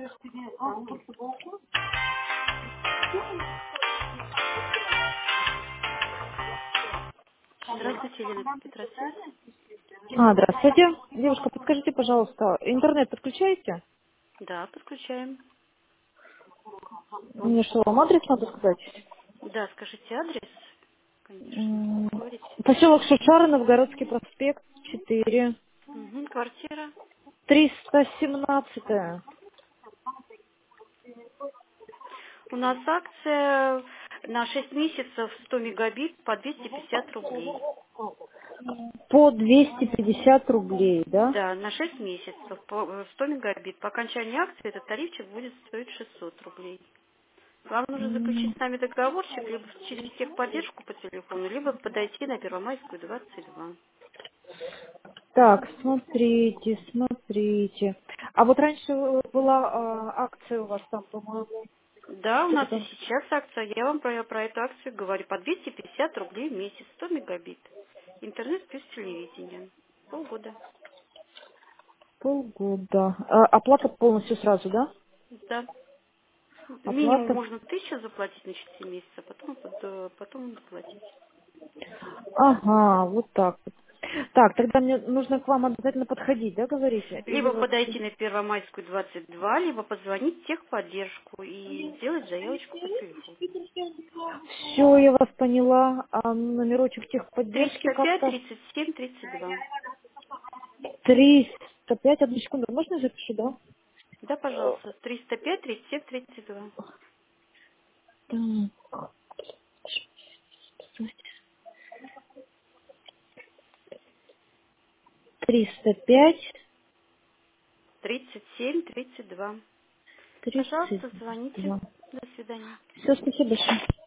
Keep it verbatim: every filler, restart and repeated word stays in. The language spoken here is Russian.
Здравствуйте, Елена Петросвязь. А, здравствуйте. Девушка, подскажите, пожалуйста, интернет подключаете? Да, подключаем. Мне что, вам адрес надо сказать? Да, скажите адрес. Конечно. М, Говорите. Поселок Шушары, Новгородский проспект, четыре. Угу, квартира. триста семнадцать. У нас акция на шесть месяцев сто мегабит по двести пятьдесят рублей. По двести пятьдесят рублей, да? Да, на шесть месяцев по э, сто мегабит. По окончании акции этот тарифчик будет стоить шестьсот рублей. Вам нужно заключить М, с нами договорчик либо через техподдержку по телефону, либо подойти на Первомайскую двадцать два. Так, смотрите, смотрите. А вот раньше э, была а, акция у вас там, по-моему, Да, у что-то нас и там. сейчас акция. Я вам про, про эту акцию говорю. По двести пятьдесят рублей в месяц, сто мегабит. Интернет плюс телевидение. Полгода. Полгода. А, оплата полностью сразу, да? Да. Минимум Оплата. можно тысячу заплатить на четыре месяца, а потом, э, потом доплатить. Ага, вот так вот. Так, тогда мне нужно к вам обязательно подходить, да, говорите? Или Либо вот... подойти на Первомайскую двадцать два, либо позвонить в техподдержку и сделать заявочку по телефону. Все, я вас поняла. А номерочек техподдержки триста пять как-то? тридцать семь тридцать два. триста пять, одну секунду. Можно я запишу, да? Да, пожалуйста. триста пять тридцать семь тридцать два. Так, триста пять, тридцать семь тридцать два. тридцать Пожалуйста, звоните. два. До свидания. Все, спасибо большое.